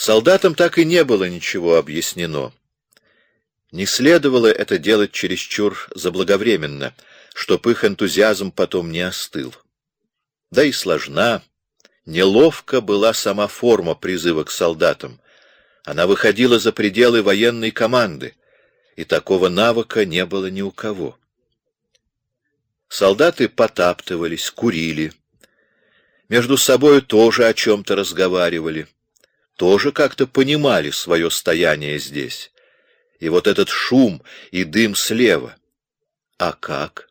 Солдатам так и не было ничего объяснено. Не следовало это делать чересчур заблаговременно, чтоб их энтузиазм потом не остыл. Да и сложна, неловко была сама форма призыва к солдатам. Она выходила за пределы военной команды, и такого навыка не было ни у кого. Солдаты потаптывались, курили, между собою тоже о чем-то разговаривали, тоже как-то понимали свое стояние здесь. И вот этот шум и дым слева. А как?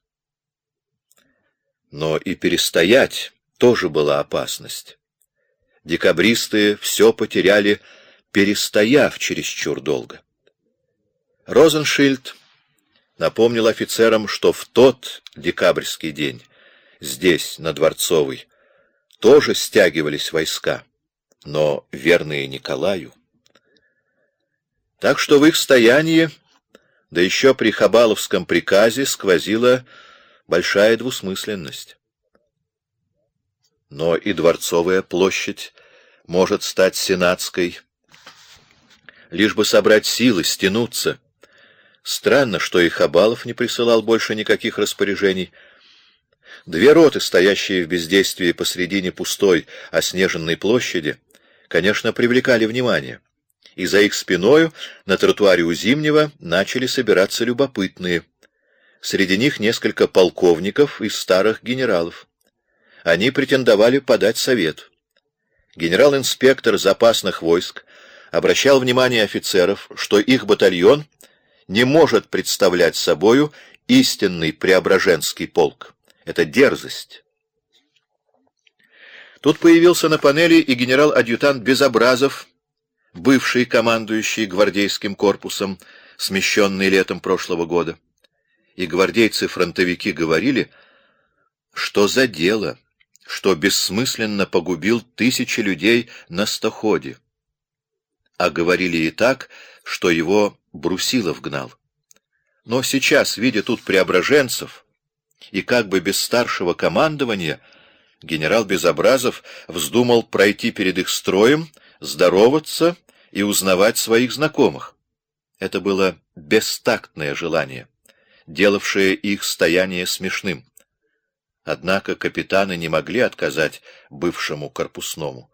Но и перестоять тоже была опасность. Декабристы все потеряли, перестояв чересчур долго. Розеншильд напомнил офицерам, что в тот декабрьский день здесь, на Дворцовой, тоже стягивались войска, но верные Николаю. Так что в их стоянии, да еще при Хабаловском приказе, сквозила большая двусмысленность. Но и Дворцовая площадь может стать сенатской, лишь бы собрать силы, стянуться. Странно, что и Хабалов не присылал больше никаких распоряжений. Две роты, стоящие в бездействии посредине пустой, оснеженной площади, конечно, привлекали внимание, и за их спиною на тротуаре у Зимнего начали собираться любопытные. Среди них несколько полковников и старых генералов. Они претендовали подать совет. Генерал-инспектор запасных войск обращал внимание офицеров, что их батальон не может представлять собою истинный Преображенский полк. Это дерзость. Тут появился на панели и генерал-адъютант Безобразов, бывший командующий гвардейским корпусом, смещенный летом прошлого года. И гвардейцы-фронтовики говорили, что за дело, что бессмысленно погубил тысячи людей на Стоходе. А говорили и так, что его Брусилов гнал. Но сейчас, видя тут преображенцев, и как бы без старшего командования, генерал Безобразов вздумал пройти перед их строем, здороваться и узнавать своих знакомых. Это было бестактное желание, делавшее их стояние смешным. Однако капитаны не могли отказать бывшему корпусному.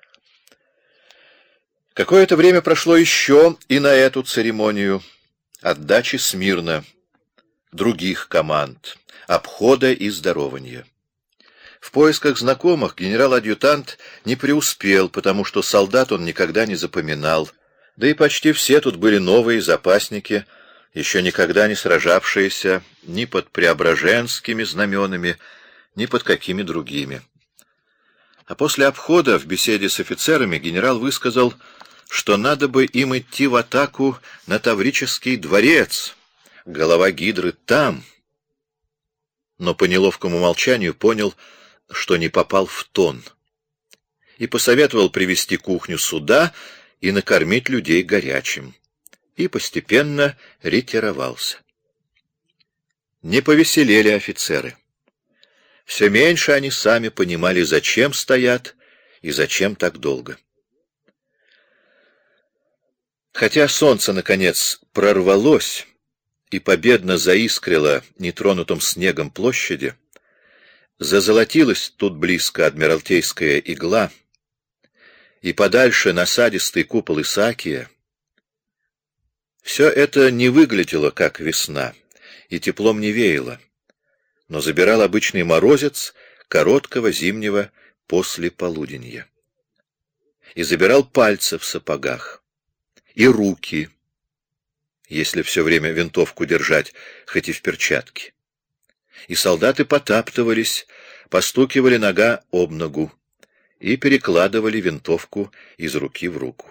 Какое-то время прошло еще и на эту церемонию отдачи смирно других команд, обхода и здорования. В поисках знакомых генерал-адъютант не преуспел, потому что солдат он никогда не запоминал, да и почти все тут были новые запасники, еще никогда не сражавшиеся ни под преображенскими знаменами, ни под какими другими. А после обхода в беседе с офицерами генерал высказал, что надо бы им идти в атаку на Таврический дворец, голова гидры там, но по неловкому молчанию понял, что не попал в тон, и посоветовал привести кухню сюда и накормить людей горячим, и постепенно ретировался. Не повеселели офицеры. Все меньше они сами понимали, зачем стоят и зачем так долго. Хотя солнце, наконец, прорвалось и победно заискрило нетронутым снегом площади, зазолотилась тут близко Адмиралтейская игла, и подальше насадистый купол Исаакия, все это не выглядело, как весна, и теплом не веяло, но забирал обычный морозец короткого зимнего послеполуденья. И забирал пальцы в сапогах, и руки, если все время винтовку держать, хоть и в перчатке. И солдаты потаптывались, постукивали нога об ногу и перекладывали винтовку из руки в руку.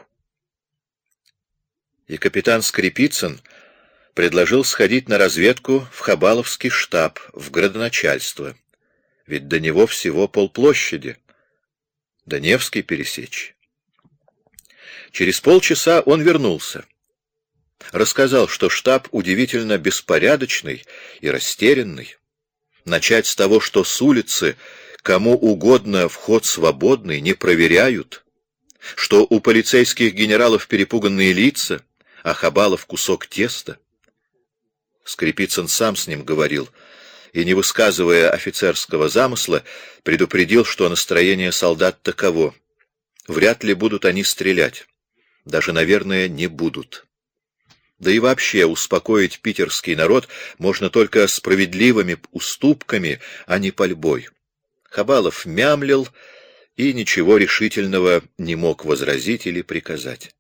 И капитан Скрипицын предложил сходить на разведку в Хабаловский штаб, в градоначальство, ведь до него всего полплощади, до Невской пересечь. Через полчаса он вернулся. Рассказал, что штаб удивительно беспорядочный и растерянный. Начать с того, что с улицы кому угодно вход свободный, не проверяют. что у полицейских генералов перепуганные лица, а Хабалов кусок теста. Скрипицын сам с ним говорил, и, не высказывая офицерского замысла, предупредил, что настроение солдат таково. Вряд ли будут они стрелять. Даже, наверное, не будут. Да и вообще успокоить питерский народ можно только справедливыми уступками, а не пальбой. Хабалов мямлил и ничего решительного не мог возразить или приказать.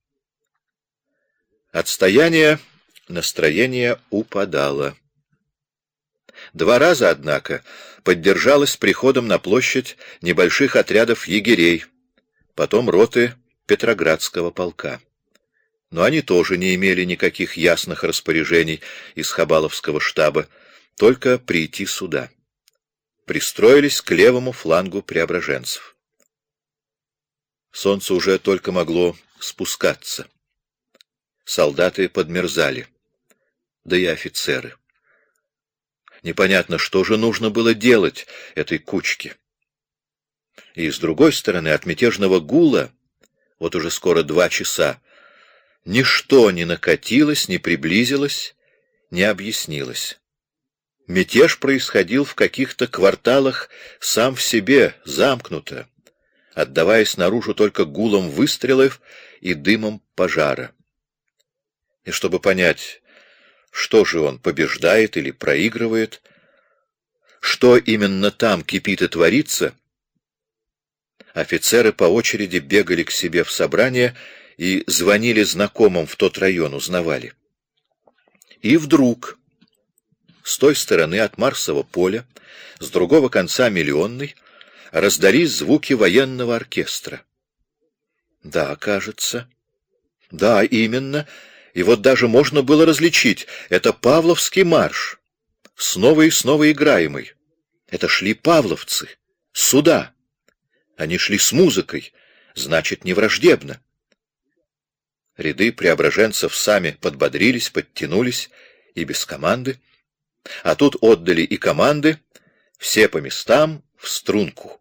Отстояние настроение упадало. 2 раза, однако, поддержалось приходом на площадь небольших отрядов егерей, потом роты Петроградского полка. Но они тоже не имели никаких ясных распоряжений из Хабаловского штаба, только прийти сюда. Пристроились к левому флангу преображенцев. Солнце уже только могло спускаться. Солдаты подмерзали, да и офицеры. Непонятно, что же нужно было делать этой кучке. И с другой стороны, от мятежного гула, вот уже скоро 2 часа, ничто не накатилось, не приблизилось, не объяснилось. Мятеж происходил в каких-то кварталах сам в себе, замкнуто, отдаваясь наружу только гулом выстрелов и дымом пожара. И чтобы понять, что же он, побеждает или проигрывает, что именно там кипит и творится, офицеры по очереди бегали к себе в собрание и звонили знакомым в тот район, узнавали. И вдруг с той стороны от Марсового поля, с другого конца Миллионной, раздались звуки военного оркестра. Да, кажется. Да, именно. И вот даже можно было различить. Это Павловский марш, снова и снова играемый. Это шли павловцы. Сюда. Они шли с музыкой, значит, не враждебно. Ряды преображенцев сами подбодрились, подтянулись, и без команды. А тут отдали и команды, все по местам, в струнку.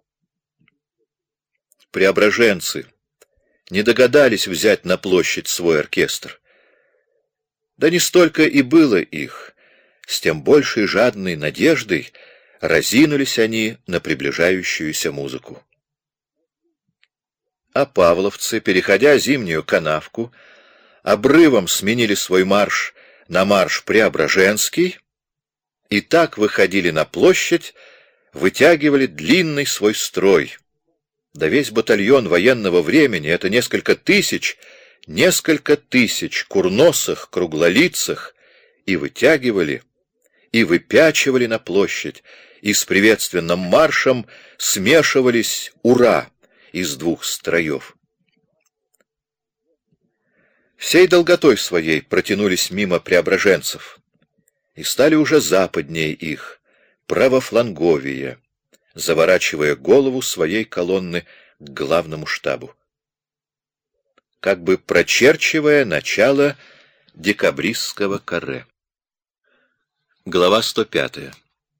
Преображенцы не догадались взять на площадь свой оркестр. Да не столько и было их, с тем большей жадной надеждой разинулись они на приближающуюся музыку. А павловцы, переходя зимнюю канавку, обрывом сменили свой марш на марш преображенский и так выходили на площадь, вытягивали длинный свой строй. Да весь батальон военного времени — это несколько тысяч курносых, круглолицых, и вытягивали, и выпячивали на площадь, и с приветственным маршем смешивались «Ура!» из 2 строев. Всей долготой своей протянулись мимо преображенцев и стали уже западнее их, правофланговее, заворачивая голову своей колонны к главному штабу, как бы прочерчивая начало декабристского каре. Глава 105.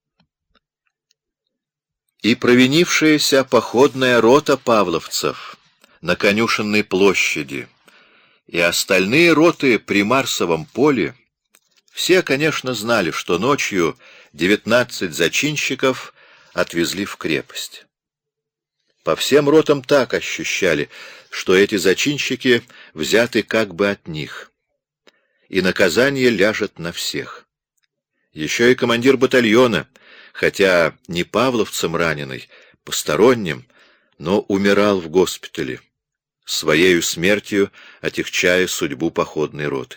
И провинившаяся походная рота павловцев на Конюшенной площади и остальные роты при Марсовом поле все, конечно, знали, что ночью 19 зачинщиков отвезли в крепость. По всем ротам так ощущали, что эти зачинщики взяты как бы от них, и наказание ляжет на всех. Еще и командир батальона, хотя не павловцем раненый, посторонним, но умирал в госпитале, своею смертью отягчая судьбу походной роты.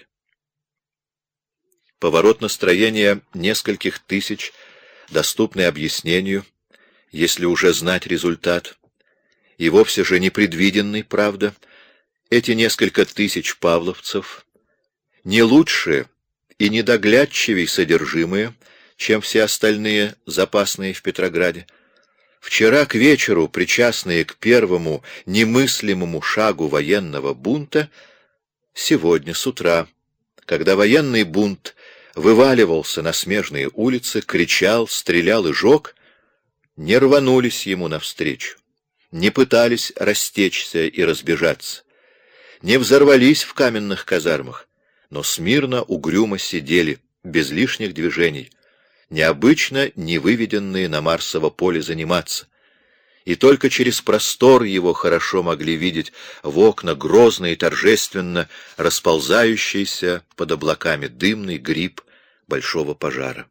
Поворот настроения нескольких тысяч, доступный объяснению, если уже знать результат, и вовсе же непредвиденный, правда, эти несколько тысяч павловцев не лучше и недоглядчивей содержимые, чем все остальные запасные в Петрограде, вчера к вечеру причастные к первому немыслимому шагу военного бунта, сегодня с утра, когда военный бунт вываливался на смежные улицы, кричал, стрелял и жег, не рванулись ему навстречу, не пытались растечься и разбежаться, не взорвались в каменных казармах, но смирно, угрюмо сидели, без лишних движений, необычно не выведенные на Марсово поле заниматься, и только через простор его хорошо могли видеть в окна грозно и торжественно расползающийся под облаками дымный гриб большого пожара.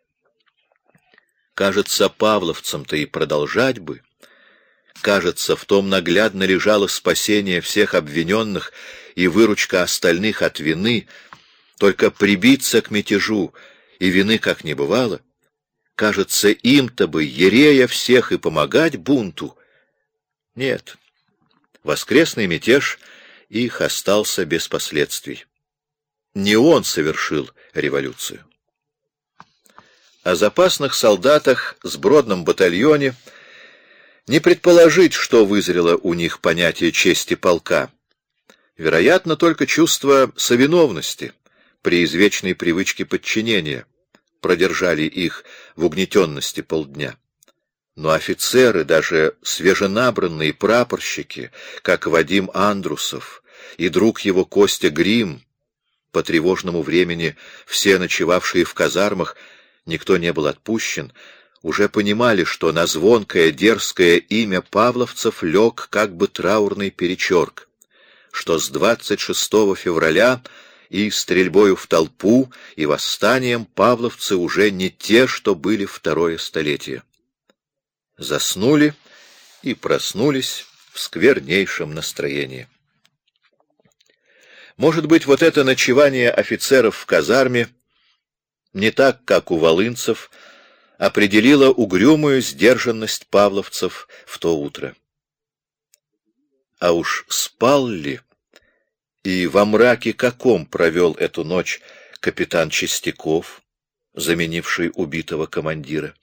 Кажется, павловцам-то и продолжать бы. Кажется, в том наглядно лежало спасение всех обвиненных и выручка остальных от вины, только прибиться к мятежу и вины как не бывало. Кажется, им-то бы, ерея всех, и помогать бунту. Нет, воскресный мятеж их остался без последствий. Не он совершил революцию. О запасных солдатах с Бродном батальоне не предположить, что вызрело у них понятие чести полка. Вероятно, только чувство совиновности при извечной привычке подчинения продержали их в угнетенности полдня. Но офицеры, даже свеженабранные прапорщики, как Вадим Андрусов и друг его Костя Грим, по тревожному времени все ночевавшие в казармах, никто не был отпущен, уже понимали, что на звонкое дерзкое имя павловцев лег как бы траурный перечерк, что с 26 февраля и стрельбою в толпу, и восстанием павловцы уже не те, что были второе столетие. Заснули и проснулись в сквернейшем настроении. Может быть, вот это ночевание офицеров в казарме не так, как у волынцев, определило угрюмую сдержанность павловцев в то утро. А уж спал ли и во мраке каком провел эту ночь капитан Чистяков, заменивший убитого командира?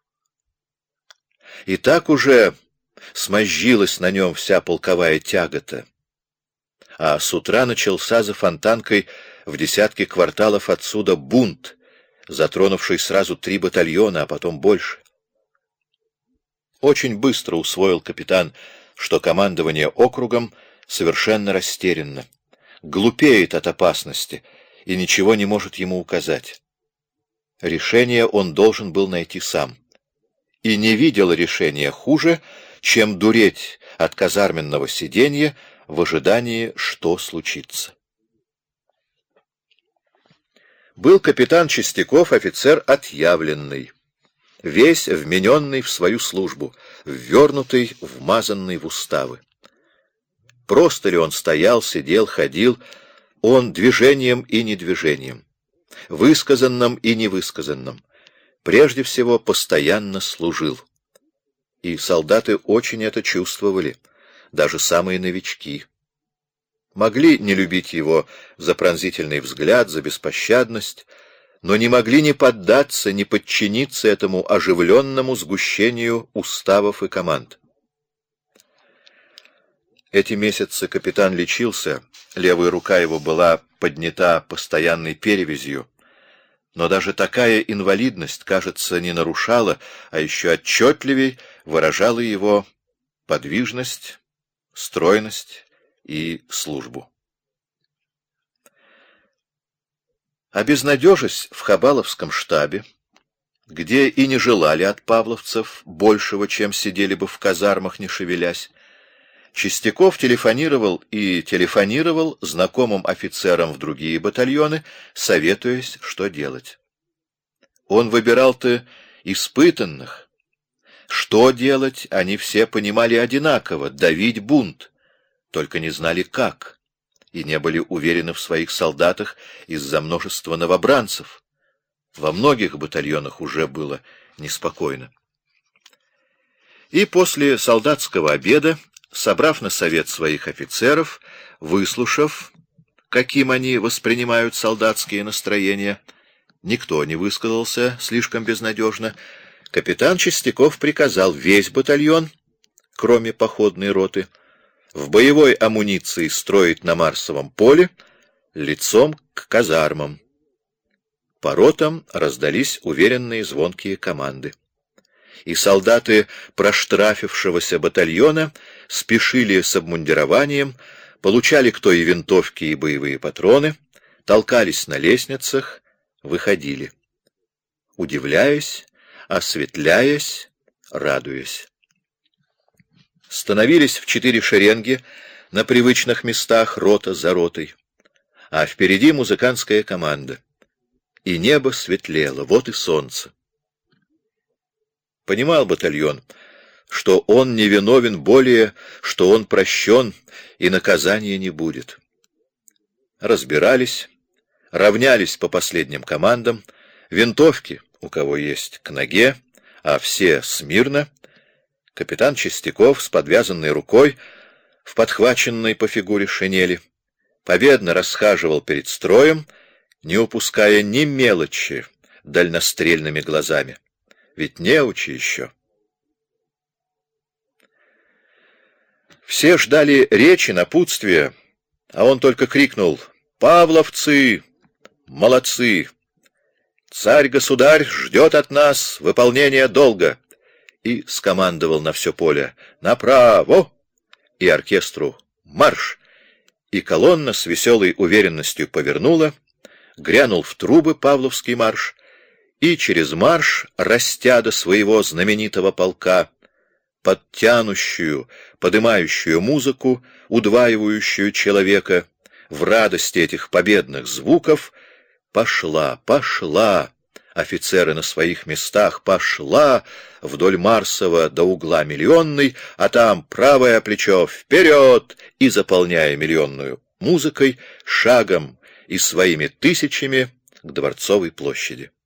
И так уже смозжилась на нем вся полковая тягота, а с утра начался за Фонтанкой в десятки кварталов отсюда бунт, затронувший сразу 3 батальона, а потом больше. Очень быстро усвоил капитан, что командование округом совершенно растерянно, глупеет от опасности и ничего не может ему указать. Решение он должен был найти сам. И не видел решения хуже, чем дуреть от казарменного сиденья в ожидании, что случится. Был капитан Чистяков офицер отъявленный, весь вмененный в свою службу, ввернутый, вмазанный в уставы. Просто ли он стоял, сидел, ходил, он движением и недвижением, высказанным и невысказанным, прежде всего постоянно служил. И солдаты очень это чувствовали, даже самые новички. Могли не любить его за пронзительный взгляд, за беспощадность, но не могли не поддаться, не подчиниться этому оживленному сгущению уставов и команд. Эти месяцы капитан лечился, левая рука его была поднята постоянной перевязью, но даже такая инвалидность, кажется, не нарушала, а еще отчетливей выражала его подвижность, стройность и службу. Обезнадежась в Хабаловском штабе, где и не желали от павловцев большего, чем сидели бы в казармах, не шевелясь, Чистяков телефонировал знакомым офицерам в другие батальоны, советуясь, что делать. Он выбирал-то испытанных. Что делать, они все понимали одинаково — давить бунт, только не знали как, и не были уверены в своих солдатах из-за множества новобранцев. Во многих батальонах уже было неспокойно. И после солдатского обеда, собрав на совет своих офицеров, выслушав, каким они воспринимают солдатские настроения, никто не высказался слишком безнадежно, капитан Чистяков приказал весь батальон, кроме походной роты, в боевой амуниции строить на Марсовом поле лицом к казармам. По ротам раздались уверенные звонкие команды. и солдаты проштрафившегося батальона спешили с обмундированием, получали кто и винтовки, и боевые патроны, толкались на лестницах, выходили, удивляясь, осветляясь, радуясь. Становились в 4 шеренги на привычных местах, рота за ротой, а впереди музыкантская команда. И небо светлело, вот и солнце. Понимал батальон, что он не виновен более, что он прощен, и наказания не будет. Разбирались, равнялись по последним командам, винтовки, у кого есть, к ноге, а все смирно. Капитан Чистяков с подвязанной рукой, в подхваченной по фигуре шинели, победно расхаживал перед строем, не упуская ни мелочи дальнострельными глазами. Ведь неучи еще. Все ждали речи, напутствия, а он только крикнул: «Павловцы, молодцы! Царь-государь ждет от нас выполнения долга!» И скомандовал на все поле: «Направо!» и оркестру: «Марш!» И колонна с веселой уверенностью повернула, грянул в трубы павловский марш, и через марш, растя до своего знаменитого полка, под тянущую, подымающую музыку, удваивающую человека, в радости этих победных звуков, пошла, офицеры на своих местах, пошла вдоль Марсова до угла Миллионной, а там правое плечо вперед, и, заполняя Миллионную музыкой, шагом и своими тысячами к Дворцовой площади.